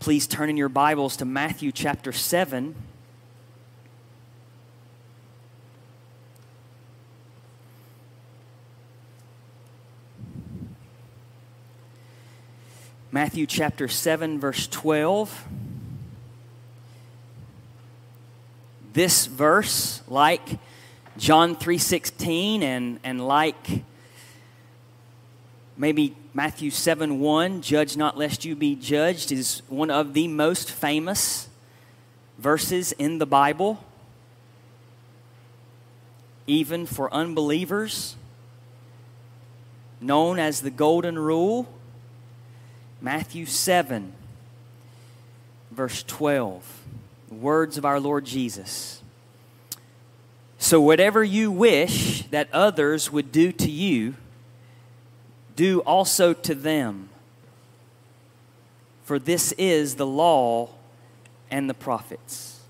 please turn in your Bibles to Matthew chapter 7. Matthew chapter 7, verse 12. This verse, like John 3:16 and like maybe Matthew 7:1, judge not lest you be judged, is one of the most famous verses in the Bible, even for unbelievers, known as the Golden Rule. Matthew 7, verse 12, the words of our Lord Jesus. So whatever you wish that others would do to you, do also to them. For this is the law and the prophets.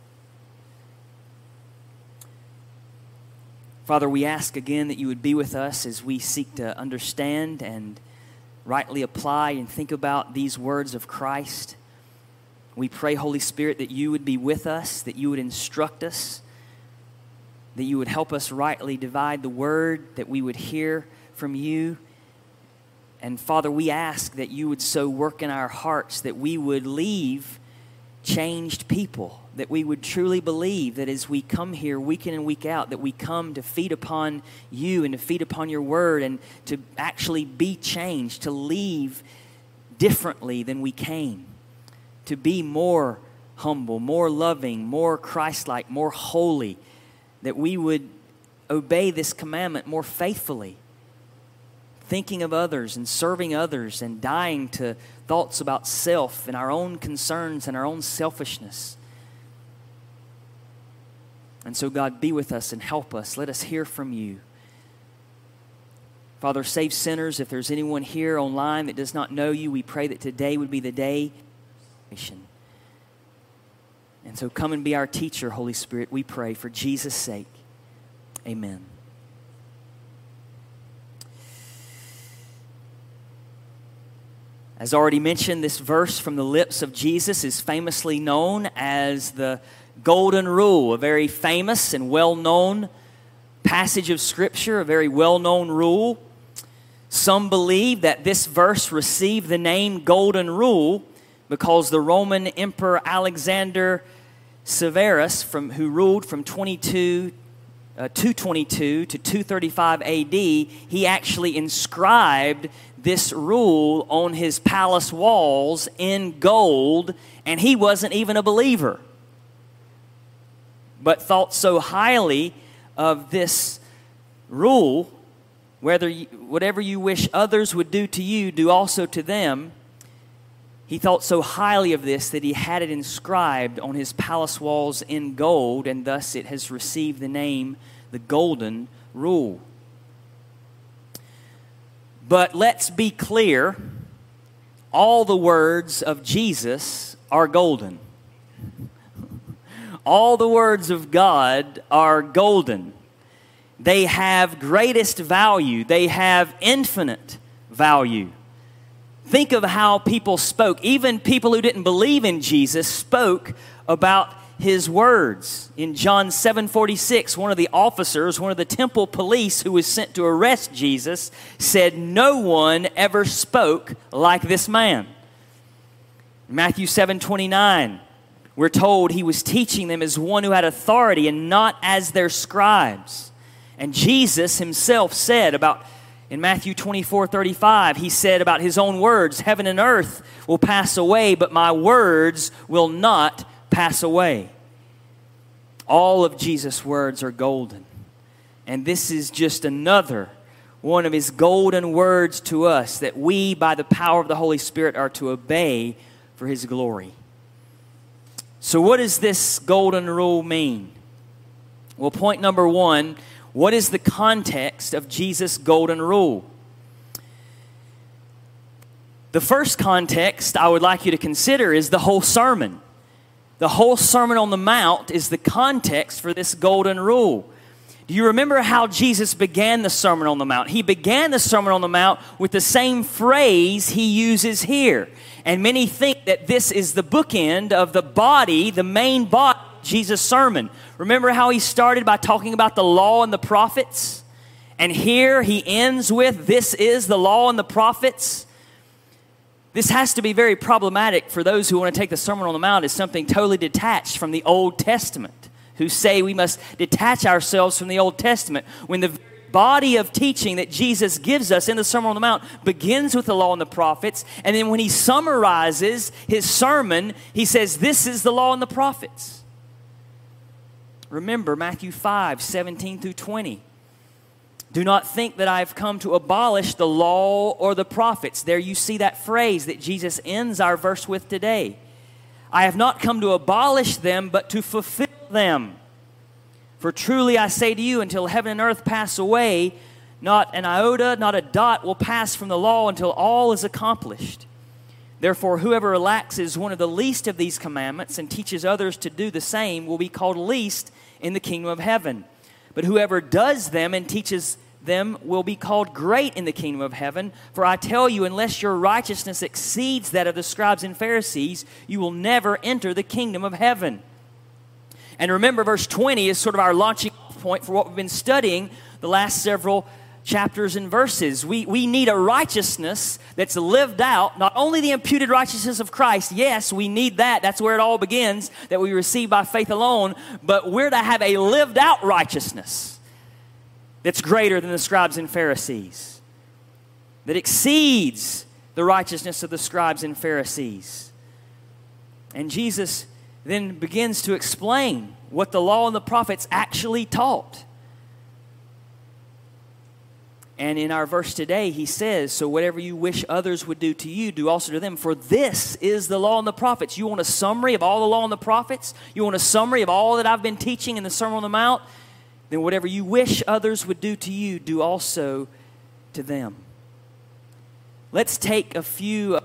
Father, we ask again that you would be with us as we seek to understand and rightly apply and think about these words of Christ. We pray, Holy Spirit, that you would be with us, that you would instruct us, that you would help us rightly divide the word, that we would hear from you. And Father, we ask that you would so work in our hearts that we would leave changed people, that we would truly believe that as we come here week in and week out, that we come to feed upon you and to feed upon your word and to actually be changed, to leave differently than we came, to be more humble, more loving, more Christ-like, more holy, that we would obey this commandment more faithfully, thinking of others and serving others and dying to thoughts about self and our own concerns and our own selfishness. And so, God, be with us and help us. Let us hear from you. Father, save sinners. If there's anyone here online that does not know you, we pray that today would be the day. And so come and be our teacher, Holy Spirit, we pray for Jesus' sake. Amen. As already mentioned, this verse from the lips of Jesus is famously known as the Golden Rule, a very famous and well-known passage of Scripture, a very well-known rule. Some believe that this verse received the name Golden Rule because the Roman Emperor Alexander Severus, who ruled from 222 to 235 AD, he actually inscribed this rule on his palace walls in gold, and he wasn't even a believer, but thought so highly of this rule, whatever you wish others would do to you, do also to them. He thought so highly of this that he had it inscribed on his palace walls in gold, and thus it has received the name the Golden Rule. But let's be clear, all the words of Jesus are golden. All the words of God are golden. They have greatest value. They have infinite value. Think of how people spoke. Even people who didn't believe in Jesus spoke about his words. In John 7:46, one of the officers, one of the temple police who was sent to arrest Jesus, said, "No one ever spoke like this man." In Matthew 7:29, we're told he was teaching them as one who had authority and not as their scribes. And Jesus himself said in Matthew 24:35, he said about his own words, "Heaven and earth will pass away, but my words will not pass away." All of Jesus' words are golden. And this is just another one of his golden words to us that we, by the power of the Holy Spirit, are to obey for his glory. So what does this golden rule mean? Well, point number one, what is the context of Jesus' golden rule? The first context I would like you to consider is the whole sermon. The whole Sermon on the Mount is the context for this golden rule. Do you remember how Jesus began the Sermon on the Mount? He began the Sermon on the Mount with the same phrase he uses here. And many think that this is the bookend of the body, the main body of Jesus' sermon. Remember how he started by talking about the law and the prophets? And here he ends with, this is the law and the prophets. This has to be very problematic for those who want to take the Sermon on the Mount as something totally detached from the Old Testament, who say we must detach ourselves from the Old Testament, when the body of teaching that Jesus gives us in the Sermon on the Mount begins with the law and the prophets, and then when he summarizes his sermon, he says, this is the law and the prophets. Remember Matthew 5:17 through 20. Do not think that I have come to abolish the law or the prophets. There you see that phrase that Jesus ends our verse with today. I have not come to abolish them, but to fulfill them. For truly I say to you, until heaven and earth pass away, not an iota, not a dot will pass from the law until all is accomplished. Therefore, whoever relaxes one of the least of these commandments and teaches others to do the same will be called least in the kingdom of heaven. But whoever does them and teaches them will be called great in the kingdom of heaven. For I tell you, unless your righteousness exceeds that of the scribes and Pharisees, you will never enter the kingdom of heaven. And remember, verse 20 is sort of our launching point for what we've been studying the last several chapters and verses. We need a righteousness that's lived out, not only the imputed righteousness of Christ. Yes, we need that. That's where it all begins, that we receive by faith alone. But we're to have a lived out righteousness that's greater than the scribes and Pharisees, that exceeds the righteousness of the scribes and Pharisees. And Jesus then begins to explain what the law and the prophets actually taught. And in our verse today, he says, so whatever you wish others would do to you, do also to them. For this is the law and the prophets. You want a summary of all the law and the prophets? You want a summary of all that I've been teaching in the Sermon on the Mount? Then whatever you wish others would do to you, do also to them. Let's take a few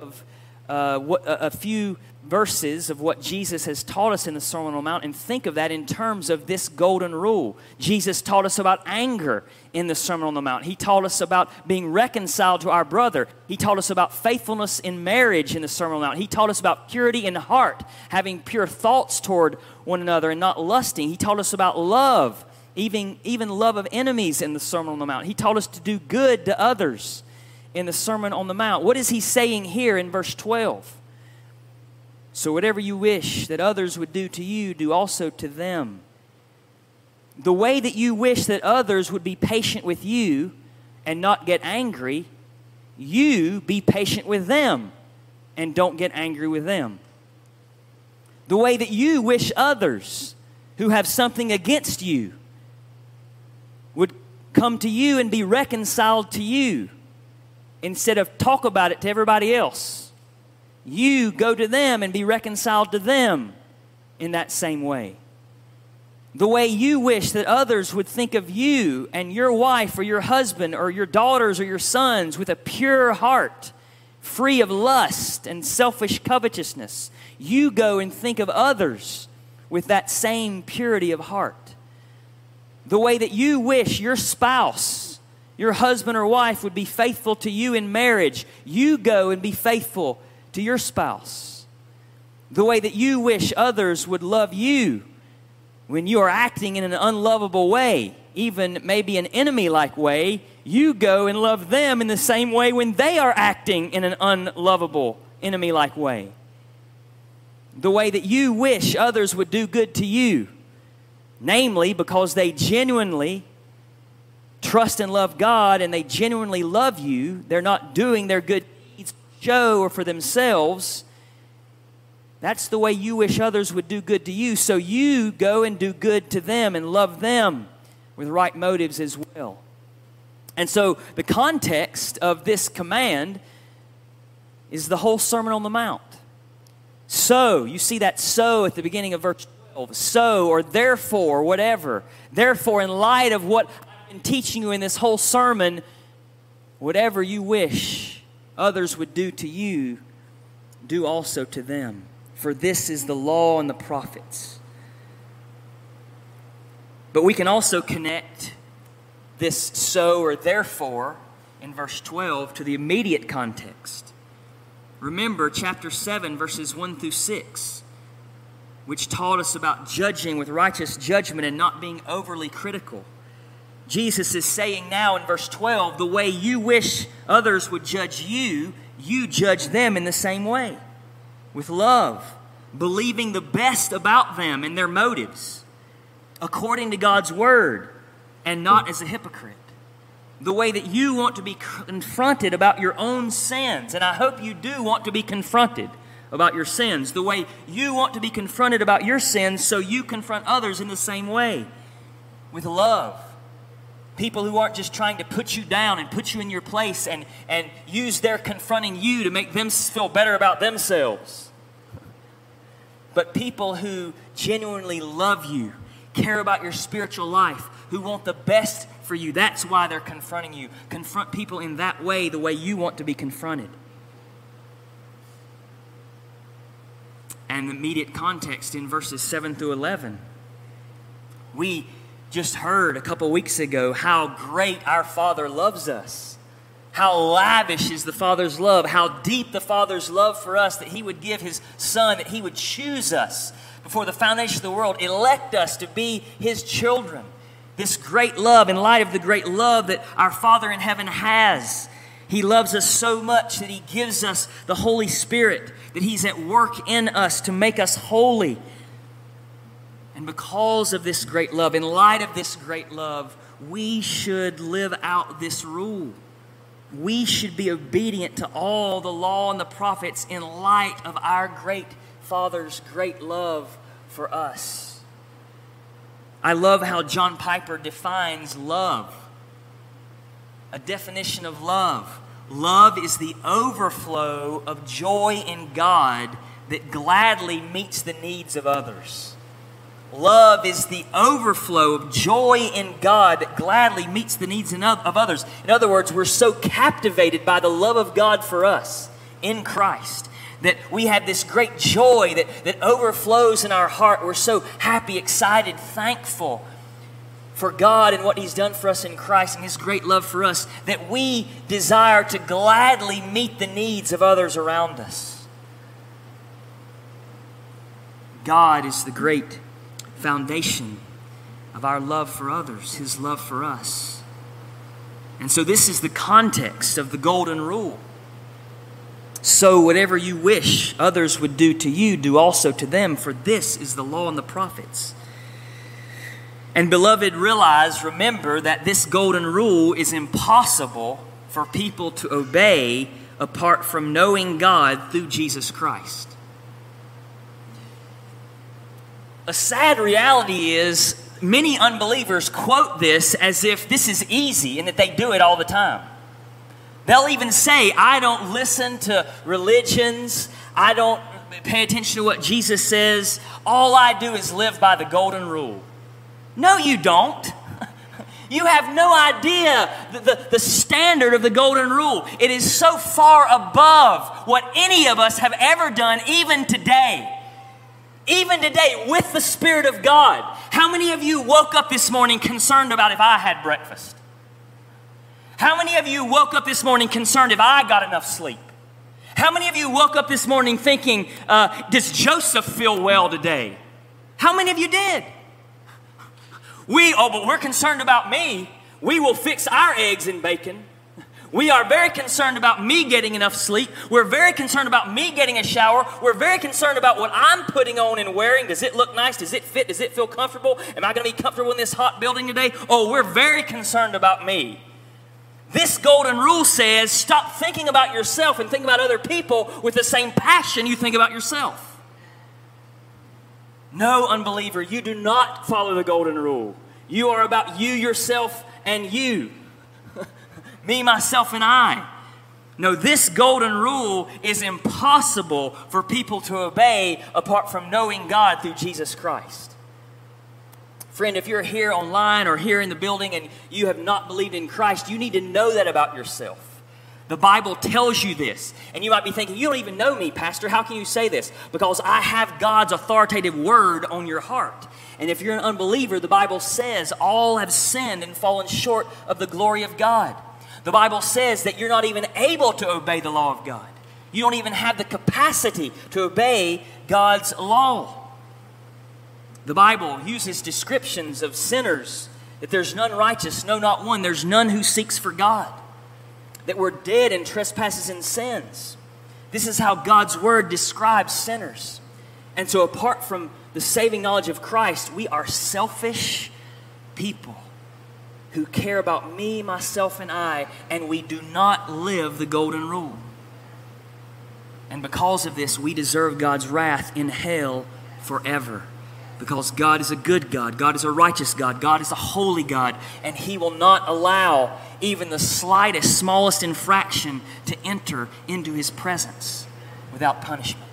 verses of what Jesus has taught us in the Sermon on the Mount and think of that in terms of this golden rule. Jesus taught us about anger in the Sermon on the Mount. He taught us about being reconciled to our brother. He taught us about faithfulness in marriage in the Sermon on the Mount. He taught us about purity in heart, having pure thoughts toward one another and not lusting. He taught us about love, even love of enemies in the Sermon on the Mount. He taught us to do good to others in the Sermon on the Mount. What is he saying here in verse 12? So whatever you wish that others would do to you, do also to them. The way that you wish that others would be patient with you and not get angry, you be patient with them and don't get angry with them. The way that you wish others who have something against you would come to you and be reconciled to you instead of talk about it to everybody else. You go to them and be reconciled to them in that same way. The way you wish that others would think of you and your wife or your husband or your daughters or your sons with a pure heart, free of lust and selfish covetousness. You go and think of others with that same purity of heart. The way that you wish your spouse, your husband or wife would be faithful to you in marriage, you go and be faithful to your spouse. The way that you wish others would love you when you are acting in an unlovable way, even maybe an enemy-like way, you go and love them in the same way when they are acting in an unlovable, enemy-like way. The way that you wish others would do good to you, namely because they genuinely trust and love God and they genuinely love you, they're not doing their good show or for themselves. That's the way you wish others would do good to you. So you go and do good to them and love them with right motives as well. And so the context of this command is the whole Sermon on the Mount. So, you see that so at the beginning of verse 12. So or therefore, whatever. Therefore, in light of what I've been teaching you in this whole sermon, whatever you wish others would do to you, do also to them. For this is the law and the prophets. But we can also connect this so or therefore in verse 12 to the immediate context. Remember chapter 7, verses 1 through 6, which taught us about judging with righteous judgment and not being overly critical. Jesus is saying now in verse 12, the way you wish others would judge you, you judge them in the same way, with love, believing the best about them and their motives, according to God's word, and not as a hypocrite. The way that you want to be confronted about your own sins, and I hope you do want to be confronted about your sins, the way you want to be confronted about your sins, so you confront others in the same way, with love. People who aren't just trying to put you down and put you in your place and use their confronting you to make them feel better about themselves. But people who genuinely love you, care about your spiritual life, who want the best for you. That's why they're confronting you. Confront people in that way, the way you want to be confronted. And the immediate context in verses 7 through 11. We just heard a couple weeks ago how great our Father loves us. How lavish is the Father's love. How deep the Father's love for us, that He would give His Son, that He would choose us before the foundation of the world, elect us to be His children. This great love, in light of the great love that our Father in heaven has. He loves us so much that He gives us the Holy Spirit, that He's at work in us to make us holy. And because of this great love, in light of this great love, we should live out this rule. We should be obedient to all the law and the prophets in light of our great Father's great love for us. I love how John Piper defines love. A definition of love. Love is the overflow of joy in God that gladly meets the needs of others. Love is the overflow of joy in God that gladly meets the needs of others. In other words, we're so captivated by the love of God for us in Christ that we have this great joy that overflows in our heart. We're so happy, excited, thankful for God and what He's done for us in Christ and His great love for us, that we desire to gladly meet the needs of others around us. God is the great foundation of our love for others, His love for us. And so this is the context of the golden rule. So whatever you wish others would do to you, do also to them, for this is the law and the prophets. And beloved, remember that this golden rule is impossible for people to obey apart from knowing God through Jesus Christ. A sad reality is many unbelievers quote this as if this is easy and that they do it all the time. They'll even say, I don't listen to religions. I don't pay attention to what Jesus says. All I do is live by the golden rule. No, you don't. You have no idea the standard of the golden rule. It is so far above what any of us have ever done, even today. Even today, with the Spirit of God. How many of you woke up this morning concerned about if I had breakfast? How many of you woke up this morning concerned if I got enough sleep? How many of you woke up this morning thinking, does Joseph feel well today? How many of you did? But we're concerned about me. We will fix our eggs and bacon. We are very concerned about me getting enough sleep. We're very concerned about me getting a shower. We're very concerned about what I'm putting on and wearing. Does it look nice? Does it fit? Does it feel comfortable? Am I going to be comfortable in this hot building today? Oh, we're very concerned about me. This golden rule says stop thinking about yourself and think about other people with the same passion you think about yourself. No, unbeliever, you do not follow the golden rule. You are about you, yourself, and you. Me, myself, and I. No, this golden rule is impossible for people to obey apart from knowing God through Jesus Christ. Friend, if you're here online or here in the building and you have not believed in Christ, you need to know that about yourself. The Bible tells you this. And you might be thinking, you don't even know me, Pastor. How can you say this? Because I have God's authoritative word on your heart. And if you're an unbeliever, the Bible says all have sinned and fallen short of the glory of God. The Bible says that you're not even able to obey the law of God. You don't even have the capacity to obey God's law. The Bible uses descriptions of sinners, that there's none righteous, no, not one. There's none who seeks for God. That we're dead in trespasses and sins. This is how God's word describes sinners. And so apart from the saving knowledge of Christ, we are selfish people who care about me, myself, and I, and we do not live the golden rule. And because of this, we deserve God's wrath in hell forever. Because God is a good God. God is a righteous God. God is a holy God. And He will not allow even the slightest, smallest infraction to enter into His presence without punishment.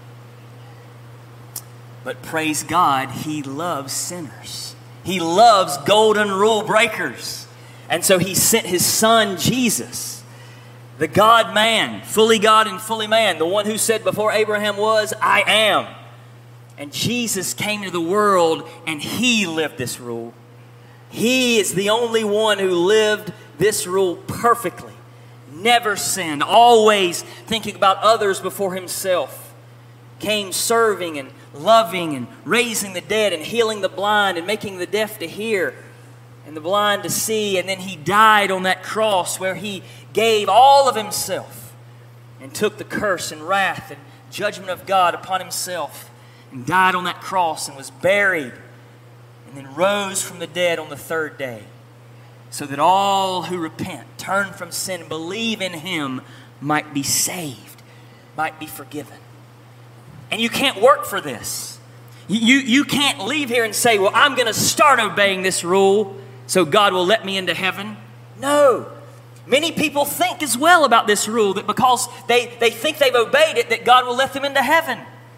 But praise God, He loves sinners. He loves golden rule breakers. And so He sent His Son, Jesus, the God-man, fully God and fully man, the one who said before Abraham was, I am. And Jesus came into the world and He lived this rule. He is the only one who lived this rule perfectly. Never sinned, always thinking about others before Himself. Came serving and loving and raising the dead and healing the blind and making the deaf to hear and the blind to see. And then He died on that cross where He gave all of Himself and took the curse and wrath and judgment of God upon Himself. And died on that cross and was buried and then rose from the dead on the third day so that all who repent, turn from sin, believe in Him might be saved, might be forgiven. And you can't work for this. You can't leave here and say, well, I'm going to start obeying this rule so God will let me into heaven. No. Many people think as well about this rule that because they think they've obeyed it that God will let them into heaven.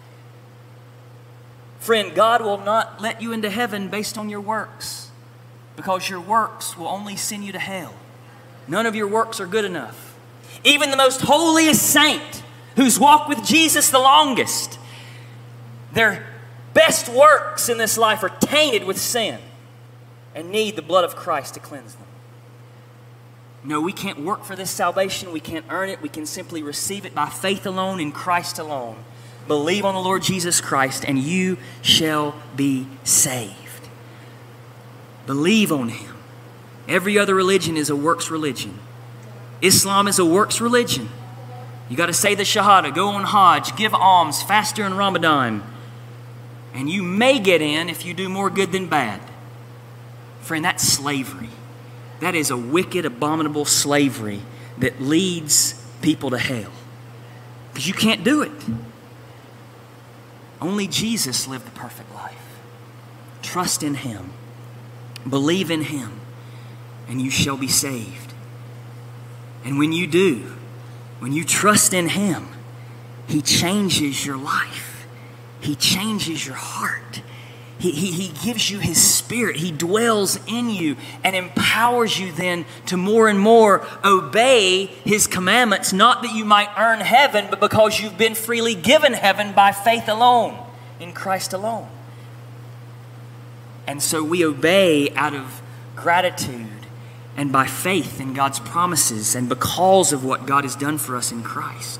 Friend, God will not let you into heaven based on your works, because your works will only send you to hell. None of your works are good enough. Even the most holiest saint who's walked with Jesus the longest, their best works in this life are tainted with sin and need the blood of Christ to cleanse them. No, we can't work for this salvation. We can't earn it. We can simply receive it by faith alone in Christ alone. Believe on the Lord Jesus Christ and you shall be saved. Believe on Him. Every other religion is a works religion. Islam is a works religion. You got to say the Shahada, go on Hajj, give alms, fast during Ramadan. And you may get in if you do more good than bad. Friend, that's slavery. That is a wicked, abominable slavery that leads people to hell. Because you can't do it. Only Jesus lived the perfect life. Trust in Him. Believe in Him. And you shall be saved. And when you do, when you trust in Him, He changes your life. He changes your heart. He gives you His Spirit. He dwells in you and empowers you then to more and more obey His commandments, not that you might earn heaven, but because you've been freely given heaven by faith alone, in Christ alone. And so we obey out of gratitude and by faith in God's promises and because of what God has done for us in Christ.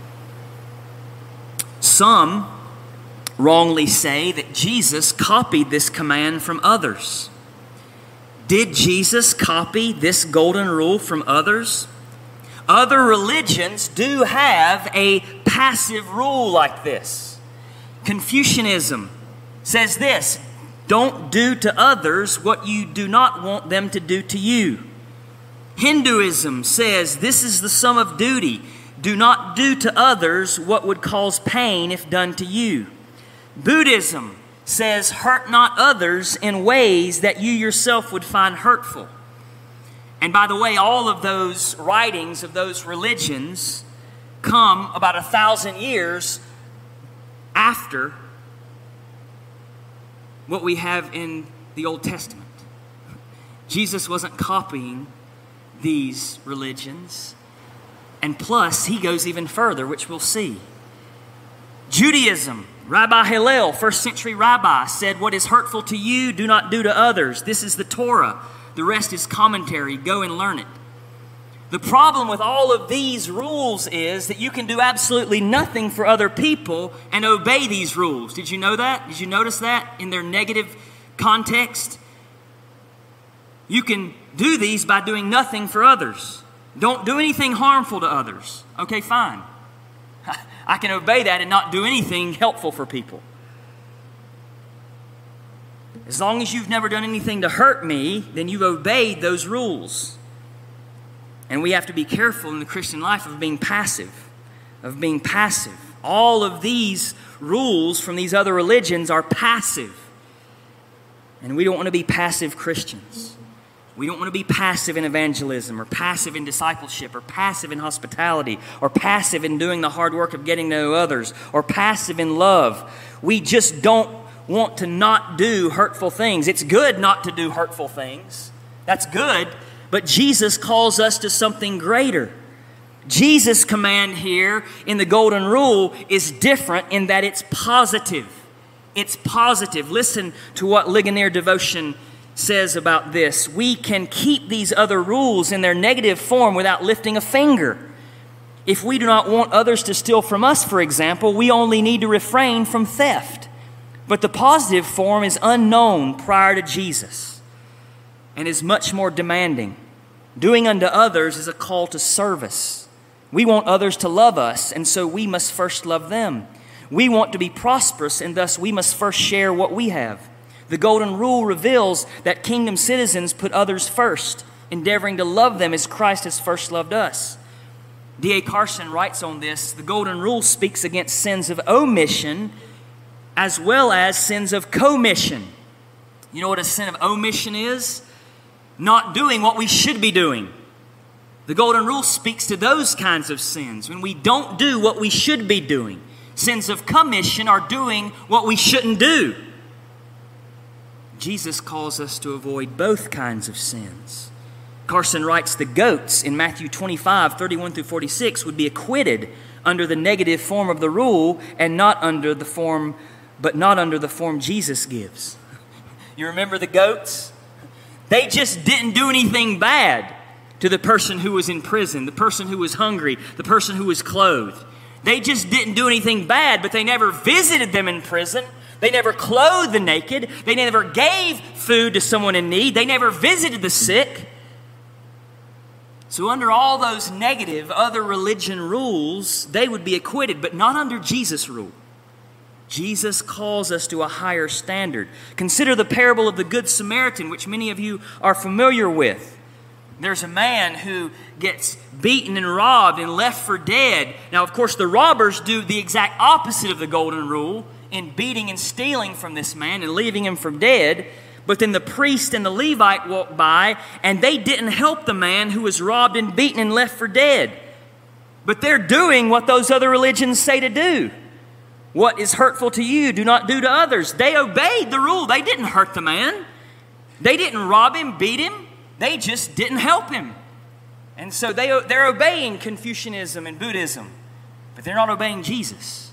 Some wrongly say that Jesus copied this command from others. Did Jesus copy this golden rule from others? Other religions do have a passive rule like this. Confucianism says this: don't do to others what you do not want them to do to you. Hinduism says this is the sum of duty. Do not do to others what would cause pain if done to you. Buddhism says, hurt not others in ways that you yourself would find hurtful. And by the way, all of those writings of those religions come about 1,000 years after what we have in the Old Testament. Jesus wasn't copying these religions. And plus, he goes even further, which we'll see. Judaism, Rabbi Hillel, first century rabbi, said, what is hurtful to you, do not do to others. This is the Torah. The rest is commentary. Go and learn it. The problem with all of these rules is that you can do absolutely nothing for other people and obey these rules. Did you know that? Did you notice that in their negative context? You can do these by doing nothing for others. Don't do anything harmful to others. Okay, fine. I can obey that and not do anything helpful for people. As long as you've never done anything to hurt me, then you've obeyed those rules. And we have to be careful in the Christian life of being passive. All of these rules from these other religions are passive. And we don't want to be passive Christians. We don't want to be passive in evangelism or passive in discipleship or passive in hospitality or passive in doing the hard work of getting to know others or passive in love. We just don't want to not do hurtful things. It's good not to do hurtful things. That's good. But Jesus calls us to something greater. Jesus' command here in the Golden Rule is different in that it's positive. It's positive. Listen to what Ligonier Devotion says about this. We can keep these other rules in their negative form without lifting a finger. If we do not want others to steal from us, for example, we only need to refrain from theft. But the positive form is unknown prior to Jesus and is much more demanding. Doing unto others is a call to service. We want others to love us, and so we must first love them. We want to be prosperous, and thus we must first share what we have. The Golden Rule reveals that kingdom citizens put others first, endeavoring to love them as Christ has first loved us. D.A. Carson writes on this, the Golden Rule speaks against sins of omission as well as sins of commission. You know what a sin of omission is? Not doing what we should be doing. The Golden Rule speaks to those kinds of sins, when we don't do what we should be doing. Sins of commission are doing what we shouldn't do. Jesus calls us to avoid both kinds of sins. Carson writes, the goats in Matthew 25, 31 through 46 would be acquitted under the negative form of the rule and not under the form Jesus gives. You remember the goats? They just didn't do anything bad to the person who was in prison, the person who was hungry, the person who was clothed. They just didn't do anything bad, but they never visited them in prison. They never clothed the naked. They never gave food to someone in need. They never visited the sick. So under all those negative other religion rules, they would be acquitted, but not under Jesus' rule. Jesus calls us to a higher standard. Consider the parable of the Good Samaritan, which many of you are familiar with. There's a man who gets beaten and robbed and left for dead. Now, of course, the robbers do the exact opposite of the Golden Rule in beating and stealing from this man and leaving him for dead. But then the priest and the Levite walked by, and they didn't help the man who was robbed and beaten and left for dead. But they're doing what those other religions say to do. What is hurtful to you, do not do to others. They obeyed the rule. They didn't hurt the man. They didn't rob him, beat him. They just didn't help him. And so they're obeying Confucianism and Buddhism, but they're not obeying Jesus.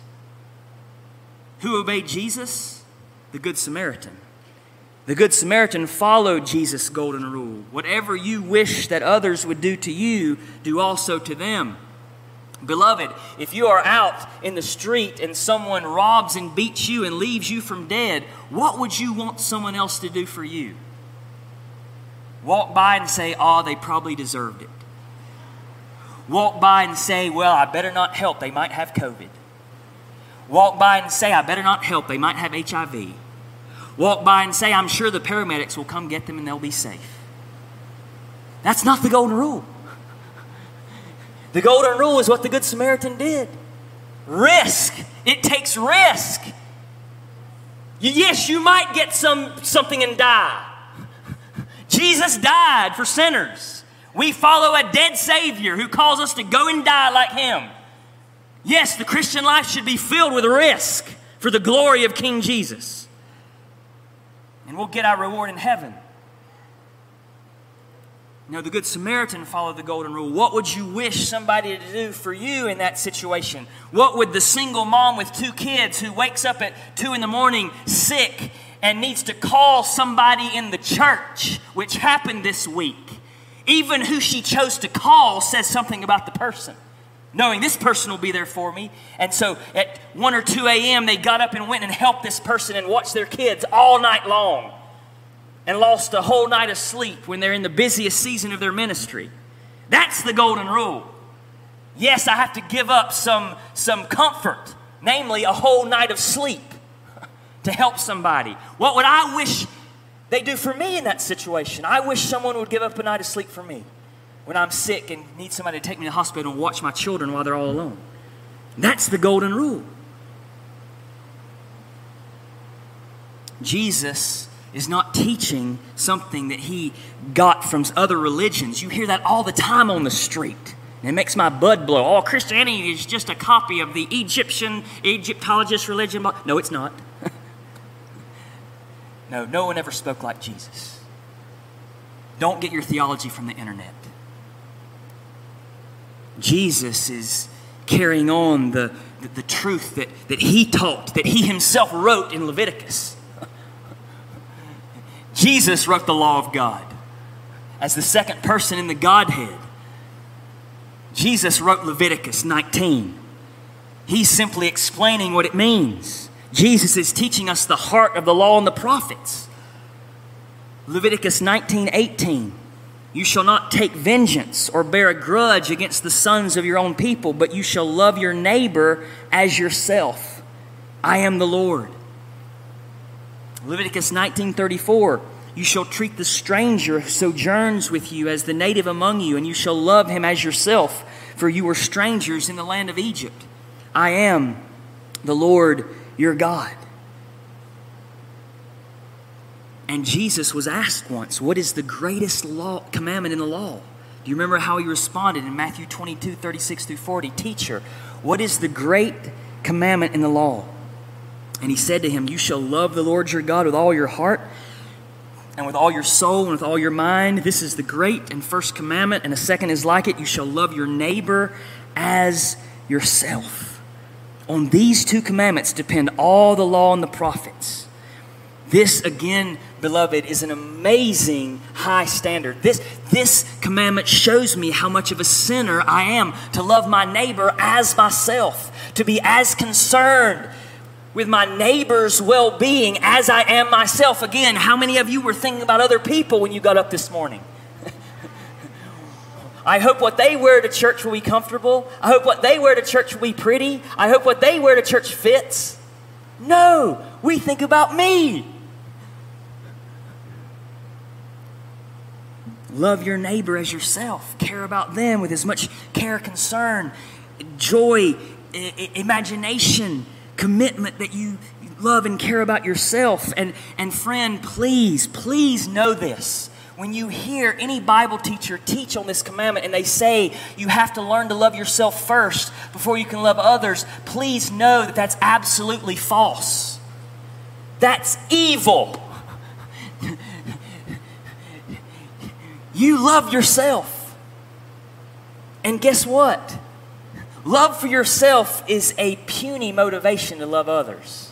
Who obeyed Jesus? The Good Samaritan. The Good Samaritan followed Jesus' golden rule. Whatever you wish that others would do to you, do also to them. Beloved, if you are out in the street and someone robs and beats you and leaves you from dead, what would you want someone else to do for you? Walk by and say, oh, they probably deserved it. Walk by and say, well, I better not help. They might have COVID. Walk by and say, I better not help. They might have HIV. Walk by and say, I'm sure the paramedics will come get them and they'll be safe. That's not the golden rule. The golden rule is what the Good Samaritan did. Risk. It takes risk. Yes, you might get something and die. Jesus died for sinners. We follow a dead Savior who calls us to go and die like Him. Yes, the Christian life should be filled with risk for the glory of King Jesus. And we'll get our reward in heaven. The Good Samaritan followed the golden rule. What would you wish somebody to do for you in that situation? What would the single mom with 2 kids who wakes up at 2 in the morning sick and needs to call somebody in the church, which happened this week, even who she chose to call says something about the person, knowing this person will be there for me. And so at 1 or 2 a.m., they got up and went and helped this person and watched their kids all night long and lost a whole night of sleep when they're in the busiest season of their ministry. That's the golden rule. Yes, I have to give up some comfort, namely a whole night of sleep to help somebody. What would I wish they do for me in that situation? I wish someone would give up a night of sleep for me when I'm sick and need somebody to take me to the hospital and watch my children while they're all alone. That's the golden rule. Jesus is not teaching something that he got from other religions. You hear that all the time on the street. And it makes my blood blow. Oh, Christianity is just a copy of the Egyptologist religion. No, it's not. No one ever spoke like Jesus. Don't get your theology from the internet. Jesus is carrying on the truth that he taught, that he himself wrote in Leviticus. Jesus wrote the law of God as the second person in the Godhead. Jesus wrote Leviticus 19. He's simply explaining what it means. Jesus is teaching us the heart of the law and the prophets. Leviticus 19:18. You shall not take vengeance or bear a grudge against the sons of your own people, but you shall love your neighbor as yourself. I am the Lord. Leviticus 19:34. You shall treat the stranger who sojourns with you as the native among you, and you shall love him as yourself, for you were strangers in the land of Egypt. I am the Lord your God. And Jesus was asked once, what is the greatest commandment in the law? Do you remember how he responded in Matthew 22:36-40? Teacher, what is the great commandment in the law? And he said to him, you shall love the Lord your God with all your heart and with all your soul and with all your mind. This is the great and first commandment, and a second is like it. You shall love your neighbor as yourself. On these 2 commandments depend all the law and the prophets. This, again, beloved, is an amazing high standard. This commandment shows me how much of a sinner I am, to love my neighbor as myself, to be as concerned with my neighbor's well-being as I am myself. Again, how many of you were thinking about other people when you got up this morning? I hope what they wear to church will be comfortable. I hope what they wear to church will be pretty. I hope what they wear to church fits. No, we think about me. Love your neighbor as yourself. Care about them with as much care, concern, joy, imagination, commitment that you love and care about yourself. And friend, please know this. When you hear any Bible teacher teach on this commandment and they say you have to learn to love yourself first before you can love others, please know that that's absolutely false. That's evil. You love yourself. And guess what? Love for yourself is a puny motivation to love others.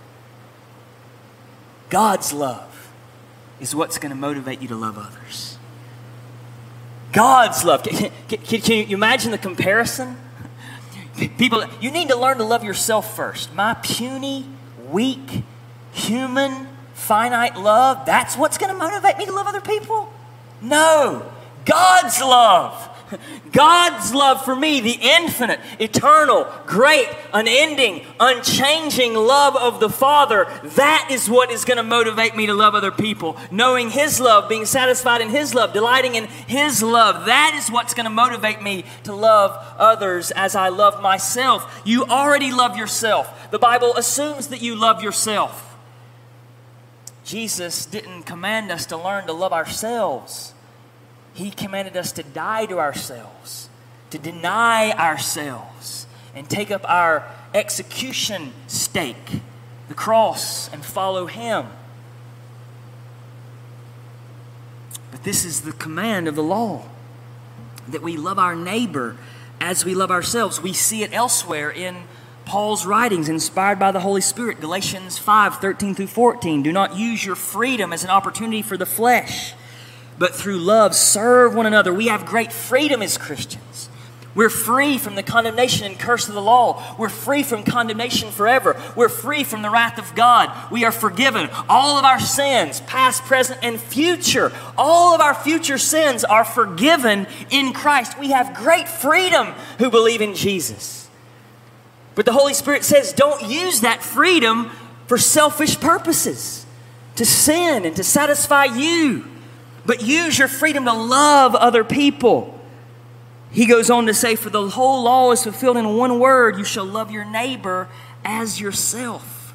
God's love is what's going to motivate you to love others. God's love. Can you imagine the comparison? People, you need to learn to love yourself first. My puny, weak, human, finite love, that's what's going to motivate me to love other people? No. God's love. God's love for me, the infinite, eternal, great, unending, unchanging love of the Father, that is what is going to motivate me to love other people. Knowing His love, being satisfied in His love, delighting in His love, that is what's going to motivate me to love others as I love myself. You already love yourself. The Bible assumes that you love yourself. Jesus didn't command us to learn to love ourselves. He commanded us to die to ourselves, to deny ourselves, and take up our execution stake, the cross, and follow Him. But This is the command of the law, that we love our neighbor as we love ourselves. We see it elsewhere in Paul's writings, inspired by the Holy Spirit. Galatians 5:13-14. Do not use your freedom as an opportunity for the flesh, but through love serve one another. We have great freedom as Christians. We're free from the condemnation and curse of the law. We're free from condemnation forever. We're free from the wrath of God. We are forgiven. All of our sins, past, present, and future, all of our future sins are forgiven in Christ. We have great freedom who believe in Jesus. But the Holy Spirit says, don't use that freedom for selfish purposes, to sin and to satisfy you, but use your freedom to love other people. He goes on to say, for the whole law is fulfilled in one word, you shall love your neighbor as yourself.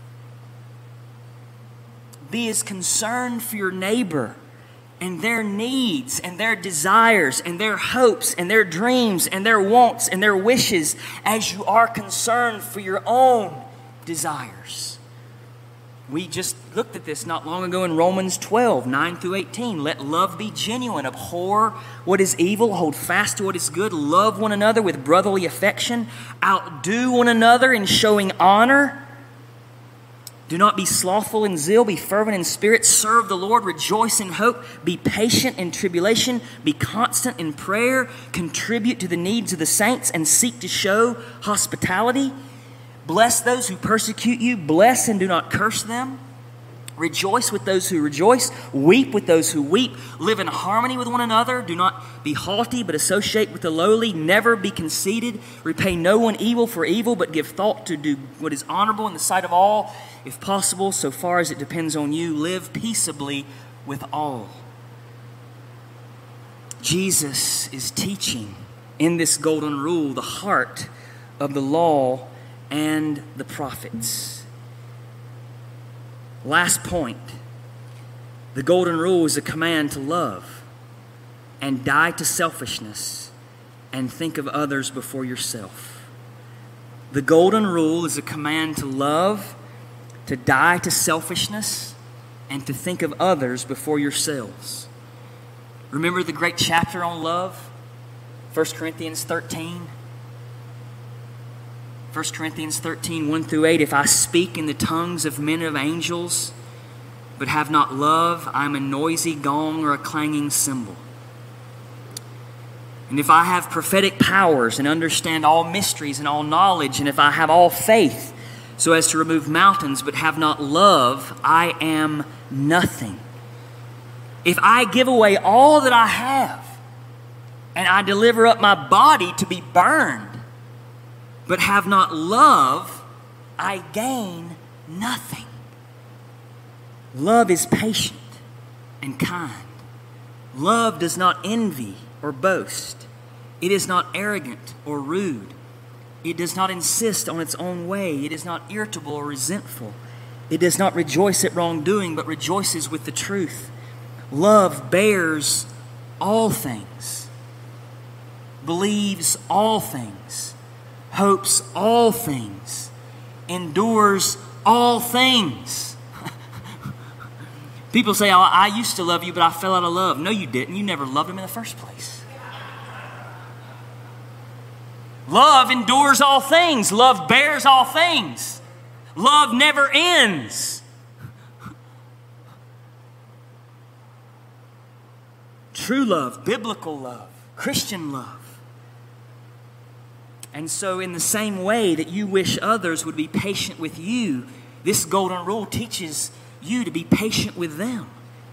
Be as concerned for your neighbor and their needs and their desires and their hopes and their dreams and their wants and their wishes as you are concerned for your own desires. We just looked at this not long ago in Romans 12:9-18. Let love be genuine. Abhor what is evil. Hold fast to what is good. Love one another with brotherly affection. Outdo one another in showing honor. Do not be slothful in zeal. Be fervent in spirit. Serve the Lord. Rejoice in hope. Be patient in tribulation. Be constant in prayer. Contribute to the needs of the saints and seek to show hospitality. Bless those who persecute you. Bless and do not curse them. Rejoice with those who rejoice. Weep with those who weep. Live in harmony with one another. Do not be haughty, but associate with the lowly. Never be conceited. Repay no one evil for evil, but give thought to do what is honorable in the sight of all. If possible, so far as it depends on you, live peaceably with all. Jesus is teaching in this golden rule the heart of the law and the prophets. Last point. The golden rule is a command to love and die to selfishness and think of others before yourself. The golden rule is a command to love, to die to selfishness, and to think of others before yourselves. Remember the great chapter on love? 1 Corinthians 13. 1 Corinthians 13, 1-8, if I speak in the tongues of men and of angels, but have not love, I am a noisy gong or a clanging cymbal. And if I have prophetic powers and understand all mysteries and all knowledge, and if I have all faith so as to remove mountains, but have not love, I am nothing. If I give away all that I have, and I deliver up my body to be burned, but have not love, I gain nothing. Love is patient and kind. Love does not envy or boast. It is not arrogant or rude. It does not insist on its own way. It is not irritable or resentful. It does not rejoice at wrongdoing, but rejoices with the truth. Love bears all things, believes all things, hopes all things, endures all things. People say, oh, I used to love you, but I fell out of love. No, you didn't. You never loved him in the first place. Love endures all things. Love bears all things. Love never ends. True love, biblical love, Christian love. And so in the same way that you wish others would be patient with you, this golden rule teaches you to be patient with them.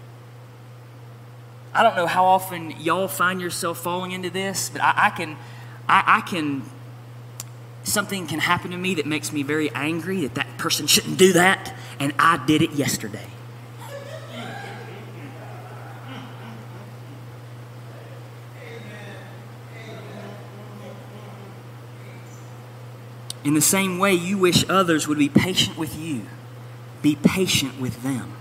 I don't know how often y'all find yourself falling into this, but I can, something can happen to me that makes me very angry that person shouldn't do that, and I did it yesterday. In the same way you wish others would be patient with you, be patient with them.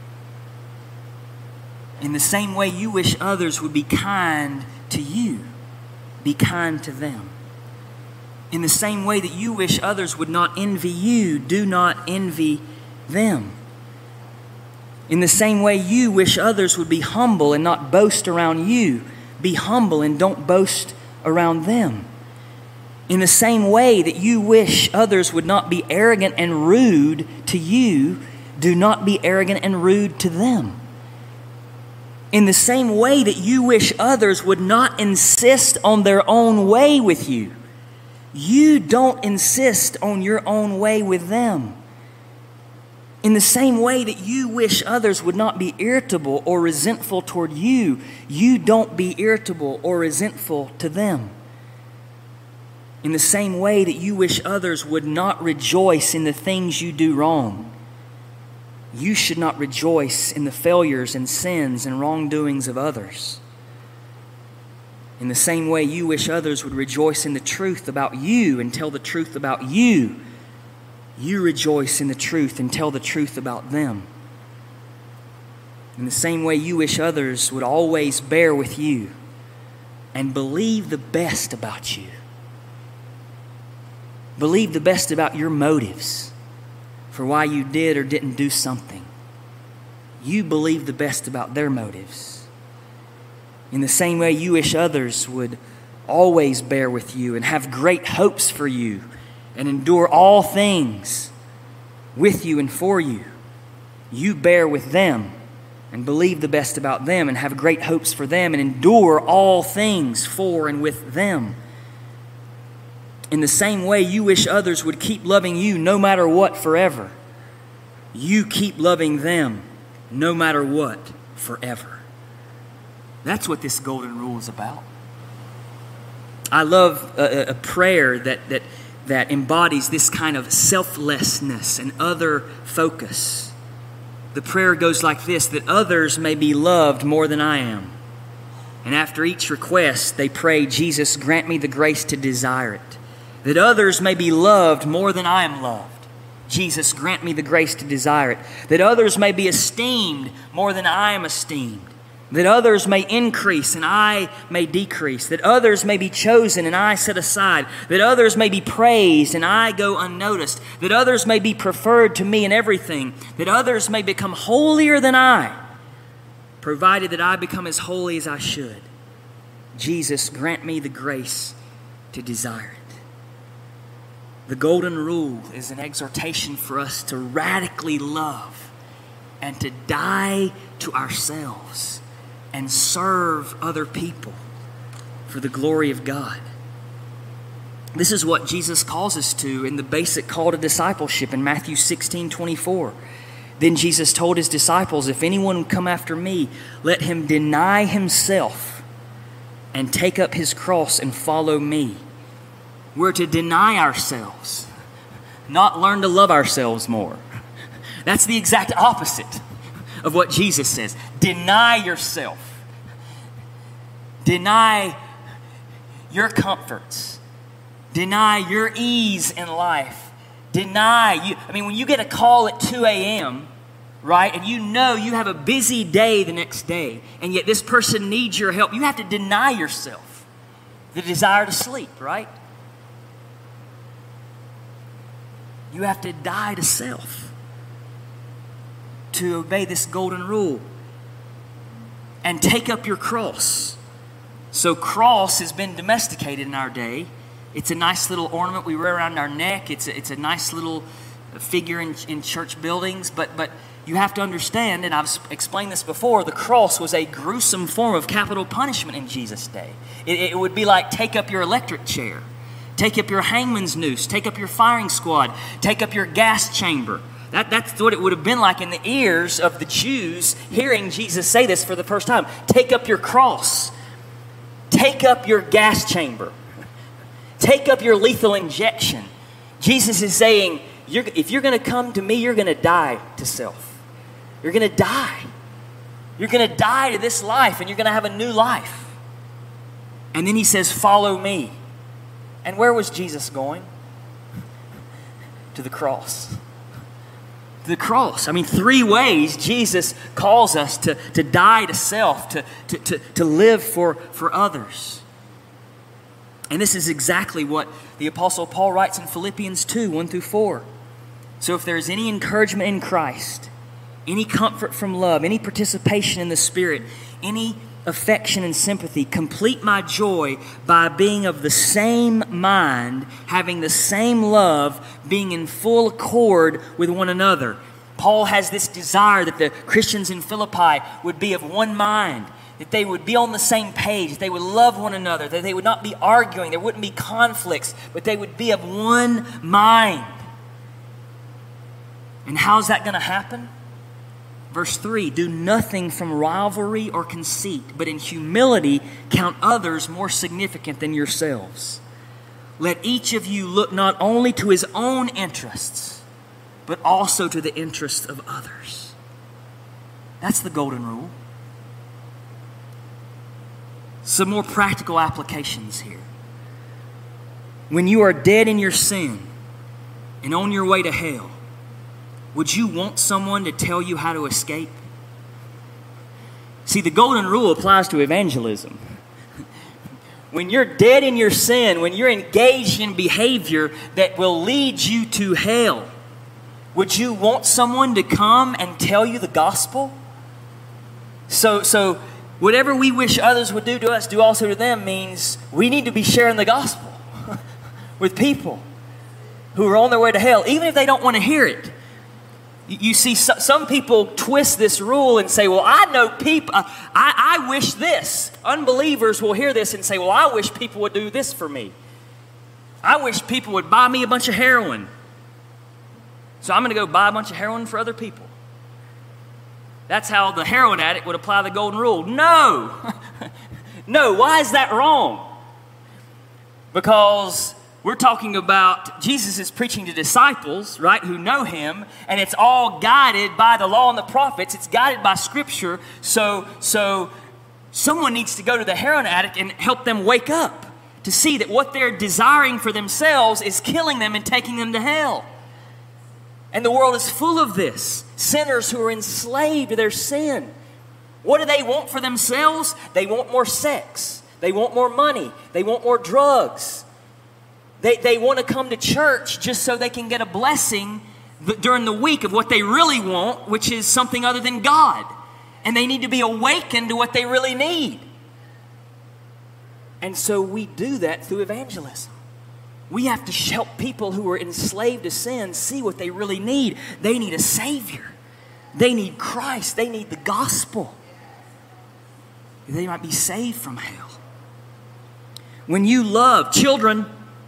In the same way you wish others would be kind to you, be kind to them. In the same way that you wish others would not envy you, do not envy them. In the same way you wish others would be humble and not boast around you, be humble and don't boast around them. In the same way that you wish others would not be arrogant and rude to you, do not be arrogant and rude to them. In the same way that you wish others would not insist on their own way with you, you don't insist on your own way with them. In the same way that you wish others would not be irritable or resentful toward you, you don't be irritable or resentful to them. In the same way that you wish others would not rejoice in the things you do wrong, you should not rejoice in the failures and sins and wrongdoings of others. In the same way you wish others would rejoice in the truth about you and tell the truth about you, you rejoice in the truth and tell the truth about them. In the same way you wish others would always bear with you and believe the best about you. Believe the best about your motives for why you did or didn't do something. You believe the best about their motives. In the same way you wish others would always bear with you and have great hopes for you and endure all things with you and for you. You bear with them and believe the best about them and have great hopes for them and endure all things for and with them. In the same way you wish others would keep loving you no matter what forever. You keep loving them no matter what forever. That's what this golden rule is about. I love a prayer that embodies this kind of selflessness and other focus. The prayer goes like this, that others may be loved more than I am. And after each request, they pray, Jesus, grant me the grace to desire it. That others may be loved more than I am loved. Jesus, grant me the grace to desire it. That others may be esteemed more than I am esteemed. That others may increase and I may decrease. That others may be chosen and I set aside. That others may be praised and I go unnoticed. That others may be preferred to me in everything. That others may become holier than I, provided that I become as holy as I should. Jesus, grant me the grace to desire it. The golden rule is an exhortation for us to radically love and to die to ourselves and serve other people for the glory of God. This is what Jesus calls us to in the basic call to discipleship in Matthew 16:24. Then Jesus told his disciples, if anyone would come after me, let him deny himself and take up his cross and follow me. We're to deny ourselves, not learn to love ourselves more. That's the exact opposite of what Jesus says. Deny yourself. Deny your comforts. Deny your ease in life. Deny you. I mean, when you get a call at 2 a.m., right, and you know you have a busy day the next day, and yet this person needs your help, you have to deny yourself the desire to sleep, right? You have to die to self to obey this golden rule and take up your cross. So cross has been domesticated in our day. It's a nice little ornament we wear around our neck. It's a nice little figure in church buildings. But you have to understand, and I've explained this before, the cross was a gruesome form of capital punishment in Jesus' day. It would be like take up your electric chair. Take up your hangman's noose. Take up your firing squad. Take up your gas chamber. That's what it would have been like in the ears of the Jews hearing Jesus say this for the first time. Take up your cross. Take up your gas chamber. Take up your lethal injection. Jesus is saying, if you're going to come to me, you're going to die to self. You're going to die. You're going to die to this life and you're going to have a new life. And then he says, follow me. And where was Jesus going? To the cross. To the cross. I mean, 3 ways Jesus calls us to die to self, to live for others. And this is exactly what the Apostle Paul writes in Philippians 2, 1-4. So if there is any encouragement in Christ, any comfort from love, any participation in the Spirit, any affection and sympathy. Complete my joy by being of the same mind, having the same love, being in full accord with one another. Paul has this desire that the Christians in Philippi would be of one mind, that they would be on the same page, that they would love one another, that they would not be arguing, there wouldn't be conflicts, but they would be of one mind. And how's that going to happen? Verse 3, do nothing from rivalry or conceit, but in humility count others more significant than yourselves. Let each of you look not only to his own interests, but also to the interests of others. That's the golden rule. Some more practical applications here. When you are dead in your sin and on your way to hell, would you want someone to tell you how to escape? See, the golden rule applies to evangelism. When you're dead in your sin, when you're engaged in behavior that will lead you to hell, would you want someone to come and tell you the gospel? So whatever we wish others would do to us, do also to them, means we need to be sharing the gospel with people who are on their way to hell, even if they don't want to hear it. You see, some people twist this rule and say, well, I know people, I wish this. Unbelievers will hear this and say, well, I wish people would do this for me. I wish people would buy me a bunch of heroin. So I'm going to go buy a bunch of heroin for other people. That's how the heroin addict would apply the golden rule. No. No, why is that wrong? Because we're talking about Jesus is preaching to disciples, right, who know him, and it's all guided by the law and the prophets. It's guided by Scripture. So someone needs to go to the heroin addict and help them wake up to see that what they're desiring for themselves is killing them and taking them to hell. And the world is full of this. Sinners who are enslaved to their sin. What do they want for themselves? They want more sex. They want more money. They want more drugs. They want to come to church just so they can get a blessing during the week of what they really want, which is something other than God. And they need to be awakened to what they really need. And so we do that through evangelism. We have to help people who are enslaved to sin see what they really need. They need a Savior. They need Christ. They need the gospel. They might be saved from hell. When you love children,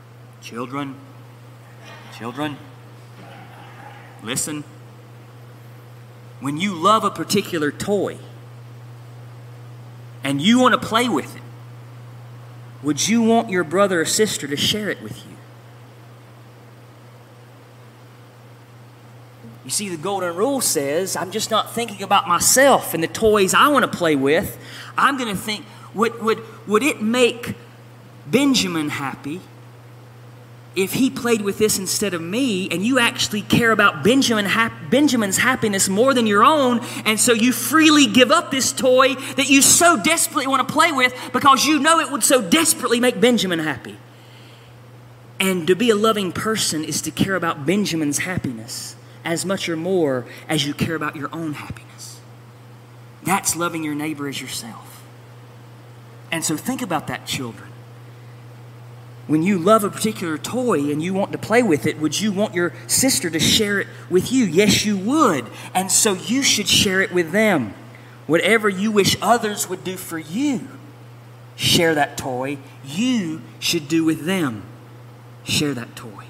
listen. When you love a particular toy and you want to play with it, would you want your brother or sister to share it with you? You see, the golden rule says, I'm just not thinking about myself and the toys I want to play with. I'm going to think, would it make Benjamin happy if he played with this instead of me, and you actually care about Benjamin's happiness more than your own, and so you freely give up this toy that you so desperately want to play with because you know it would so desperately make Benjamin happy. And to be a loving person is to care about Benjamin's happiness as much or more as you care about your own happiness. That's loving your neighbor as yourself. And so think about that, children. When you love a particular toy and you want to play with it, would you want your sister to share it with you? Yes, you would. And so you should share it with them. Whatever you wish others would do for you, share that toy. You should do with them. Share that toy.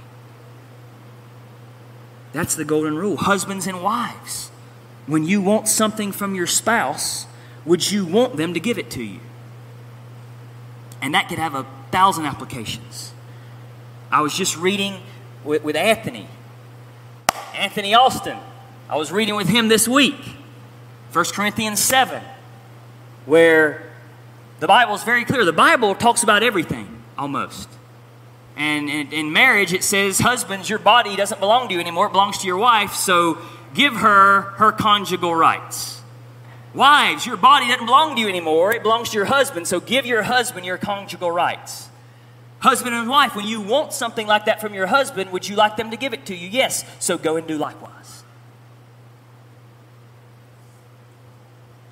That's the golden rule. Husbands and wives, when you want something from your spouse, would you want them to give it to you? And that could have 1,000 applications. I was just reading with Anthony Austin. I was reading with him this week, 1 Corinthians 7, where the Bible is very clear. The Bible talks about everything, almost. And in marriage, it says, husbands, your body doesn't belong to you anymore. It belongs to your wife, so give her conjugal rights. Wives, your body doesn't belong to you anymore. It belongs to your husband, so give your husband your conjugal rights. Husband and wife, when you want something like that from your husband, would you like them to give it to you? Yes, so go and do likewise.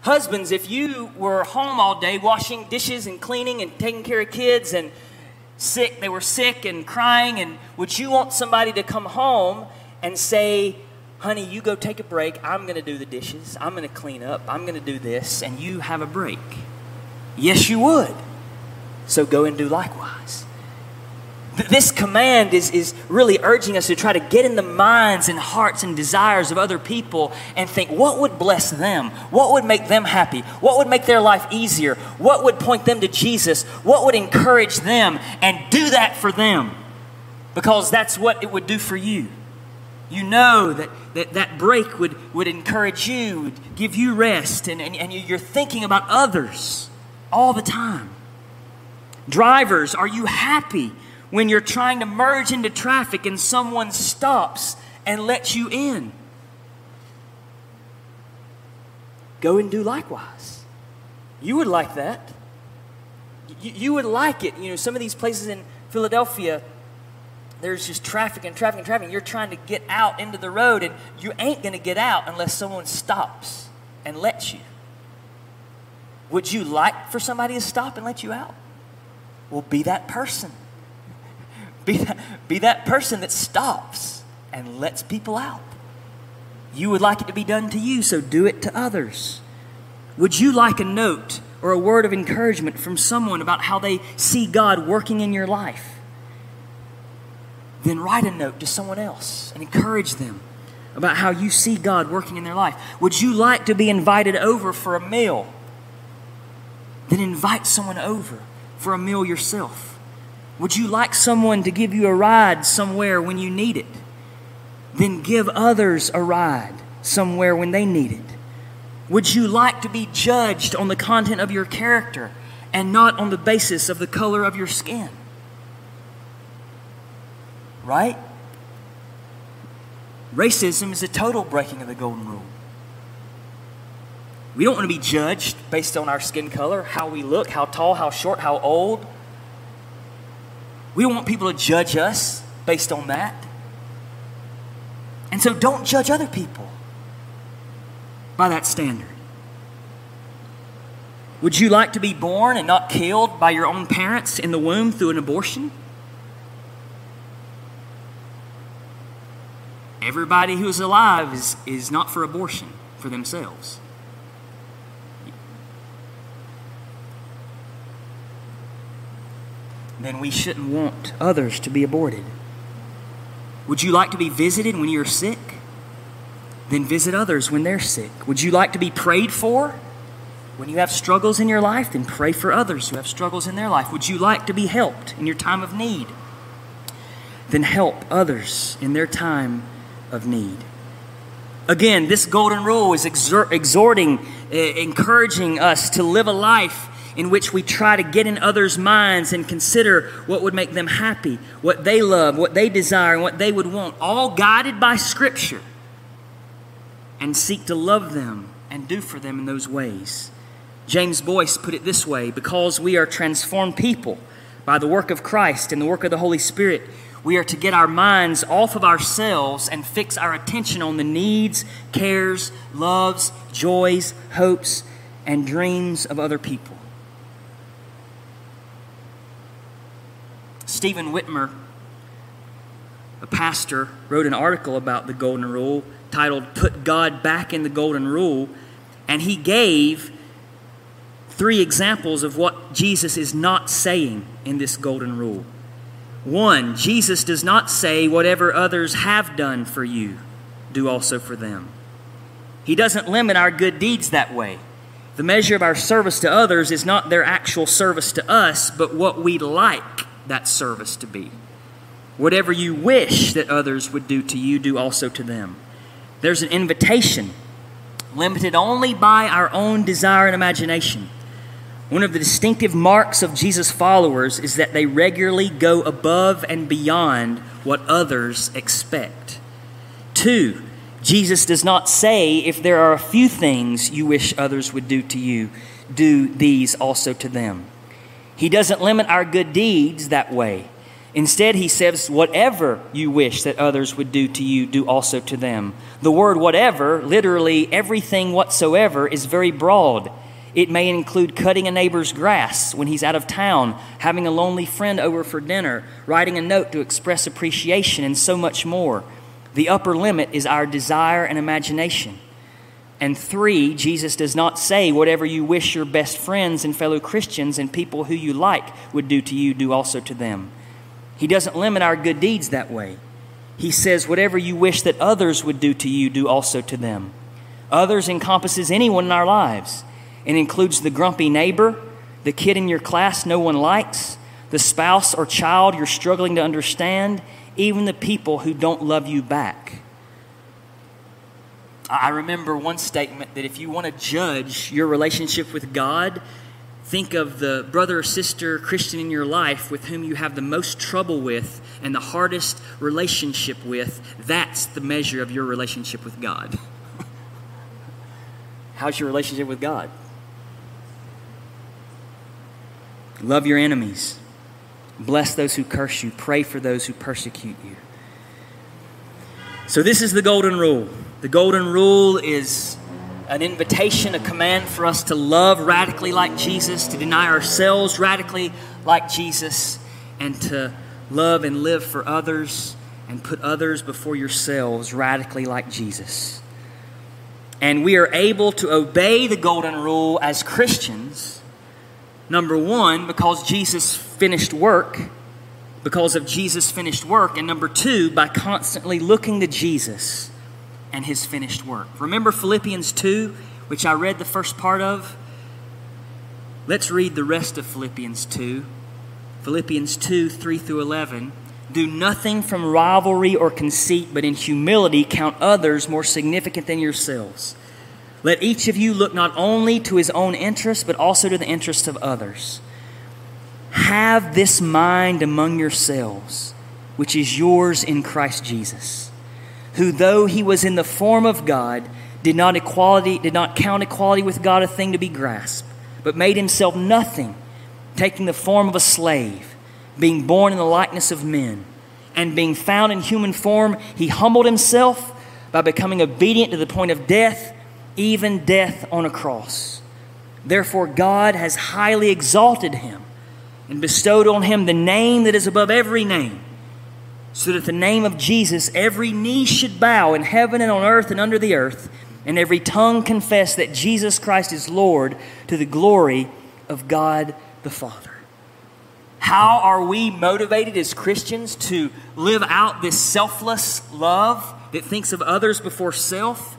Husbands, if you were home all day washing dishes and cleaning and taking care of kids and sick, they were sick and crying, and would you want somebody to come home and say, honey, you go take a break, I'm going to do the dishes, I'm going to clean up, I'm going to do this, and you have a break? Yes, you would. So go and do likewise. This command is really urging us to try to get in the minds and hearts and desires of other people and think, what would bless them? What would make them happy? What would make their life easier? What would point them to Jesus? What would encourage them? And do that for them, because that's what it would do for you. You know that break would encourage you, would give you rest, and you're thinking about others all the time. Drivers, are you happy when you're trying to merge into traffic and someone stops and lets you in? Go and do likewise. You would like that. You would like it. You know, some of these places in Philadelphia, there's just traffic and traffic and traffic. You're trying to get out into the road, and you ain't going to get out unless someone stops and lets you. Would you like for somebody to stop and let you out? Well, be that person. Be that person that stops and lets people out. You would like it to be done to you, so do it to others. Would you like a note or a word of encouragement from someone about how they see God working in your life? Then write a note to someone else and encourage them about how you see God working in their life. Would you like to be invited over for a meal? Then invite someone over for a meal yourself. Would you like someone to give you a ride somewhere when you need it? Then give others a ride somewhere when they need it. Would you like to be judged on the content of your character and not on the basis of the color of your skin? Right? Racism is a total breaking of the golden rule. We don't want to be judged based on our skin color, how we look, how tall, how short, how old. We don't want people to judge us based on that. And so don't judge other people by that standard. Would you like to be born and not killed by your own parents in the womb through an abortion? Everybody who is alive is not for abortion for themselves. Then we shouldn't want others to be aborted. Would you like to be visited when you're sick? Then visit others when they're sick. Would you like to be prayed for when you have struggles in your life? Then pray for others who have struggles in their life. Would you like to be helped in your time of need? Then help others in their time of need. Again, this golden rule is exhorting, encouraging us to live a life in which we try to get in others' minds and consider what would make them happy, what they love, what they desire, and what they would want, all guided by Scripture, and seek to love them and do for them in those ways. James Boyce put it this way: because we are transformed people by the work of Christ and the work of the Holy Spirit, we are to get our minds off of ourselves and fix our attention on the needs, cares, loves, joys, hopes, and dreams of other people. Stephen Whitmer, a pastor, wrote an article about the Golden Rule titled "Put God Back in the Golden Rule," and he gave 3 examples of what Jesus is not saying in this Golden Rule. 1, Jesus does not say, whatever others have done for you, do also for them. He doesn't limit our good deeds that way. The measure of our service to others is not their actual service to us, but what we like that service to be. Whatever you wish that others would do to you, do also to them. There's an invitation limited only by our own desire and imagination. One of the distinctive marks of Jesus' followers is that they regularly go above and beyond what others expect. 2, Jesus does not say, if there are a few things you wish others would do to you, do these also to them. He doesn't limit our good deeds that way. Instead, he says, whatever you wish that others would do to you, do also to them. The word whatever, literally everything whatsoever, is very broad. It may include cutting a neighbor's grass when he's out of town, having a lonely friend over for dinner, writing a note to express appreciation, and so much more. The upper limit is our desire and imagination. And 3, Jesus does not say whatever you wish your best friends and fellow Christians and people who you like would do to you, do also to them. He doesn't limit our good deeds that way. He says whatever you wish that others would do to you, do also to them. Others encompasses anyone in our lives. It includes the grumpy neighbor, the kid in your class no one likes, the spouse or child you're struggling to understand, even the people who don't love you back. I remember one statement that if you want to judge your relationship with God, think of the brother or sister Christian in your life with whom you have the most trouble with and the hardest relationship with. That's the measure of your relationship with God. How's your relationship with God? Love your enemies. Bless those who curse you. Pray for those who persecute you. So this is the golden rule. The golden rule is an invitation, a command for us to love radically like Jesus, to deny ourselves radically like Jesus, and to love and live for others and put others before yourselves radically like Jesus. And we are able to obey the golden rule as Christians, number one, because Jesus finished work, because of Jesus' finished work, and number two, by constantly looking to Jesus and his finished work. Remember Philippians 2, which I read the first part of? Let's read the rest of Philippians 2. Philippians 2, 3 through 11. Do nothing from rivalry or conceit, but in humility count others more significant than yourselves. Let each of you look not only to his own interests, but also to the interests of others. Have this mind among yourselves, which is yours in Christ Jesus, who though he was in the form of God, did not count equality with God a thing to be grasped, but made himself nothing, taking the form of a slave, being born in the likeness of men, and being found in human form, he humbled himself by becoming obedient to the point of death, even death on a cross. Therefore God has highly exalted him and bestowed on him the name that is above every name, so that at the name of Jesus every knee should bow in heaven and on earth and under the earth, and every tongue confess that Jesus Christ is Lord, to the glory of God the Father. How are we motivated as Christians to live out this selfless love that thinks of others before self?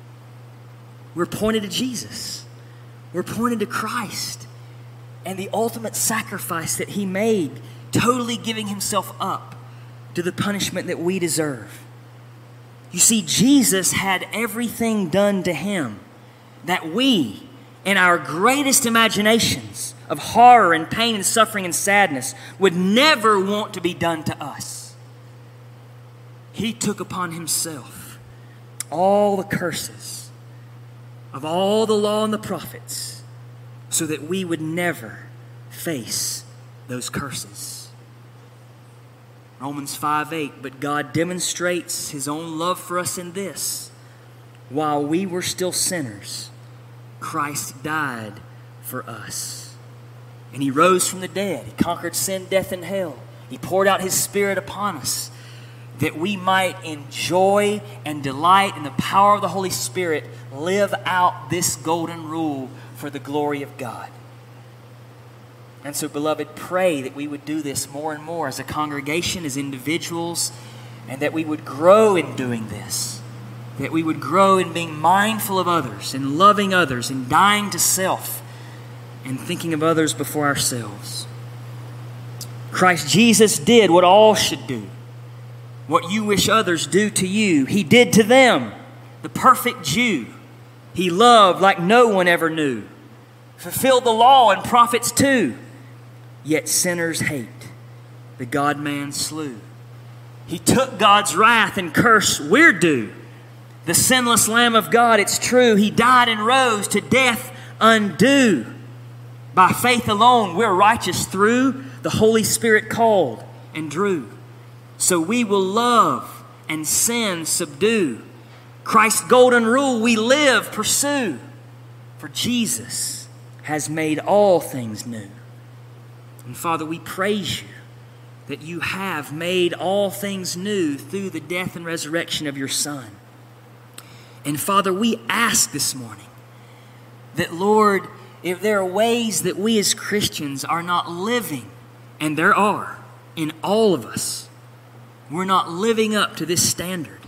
We're pointed to Jesus. We're pointed to Christ and the ultimate sacrifice that he made, totally giving himself up to the punishment that we deserve. You see, Jesus had everything done to him that we, in our greatest imaginations of horror and pain and suffering and sadness, would never want to be done to us. He took upon himself all the curses of all the law and the prophets, so that we would never face those curses. Romans 5:8, but God demonstrates his own love for us in this: while we were still sinners, Christ died for us. And he rose from the dead. He conquered sin, death, and hell. He poured out his Spirit upon us that we might enjoy and delight in the power of the Holy Spirit, live out this golden rule for the glory of God. And so, beloved, pray that we would do this more and more as a congregation, as individuals, and that we would grow in doing this. That we would grow in being mindful of others and loving others and dying to self and thinking of others before ourselves. Christ Jesus did what all should do. What you wish others do to you, he did to them. The perfect Jew. He loved like no one ever knew. Fulfilled the law and prophets too. Yet sinners hate. The God-man slew. He took God's wrath and curse we're due. The sinless Lamb of God, it's true. He died and rose to death undue. By faith alone, we're righteous through the Holy Spirit called. and Drew. So we will love and sin subdue. Christ's golden rule we live, pursue. For Jesus has made all things new. And Father, we praise you that you have made all things new through the death and resurrection of your Son. And Father, we ask this morning that, Lord, if there are ways that we as Christians are not living, and there are in all of us, we're not living up to this standard.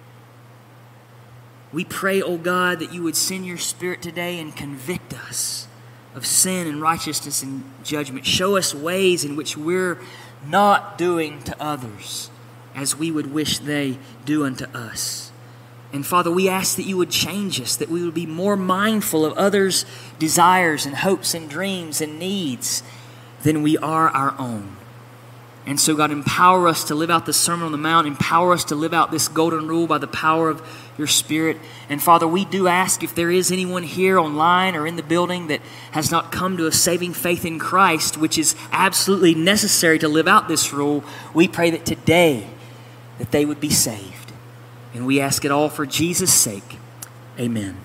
We pray, oh God, that you would send your Spirit today and convict us of sin and righteousness and judgment. Show us ways in which we're not doing to others as we would wish they do unto us. And Father, we ask that you would change us, that we would be more mindful of others' desires and hopes and dreams and needs than we are our own. And so, God, empower us to live out the Sermon on the Mount. Empower us to live out this golden rule by the power of your Spirit. And Father, we do ask if there is anyone here online or in the building that has not come to a saving faith in Christ, which is absolutely necessary to live out this rule, we pray that today that they would be saved. And we ask it all for Jesus' sake. Amen.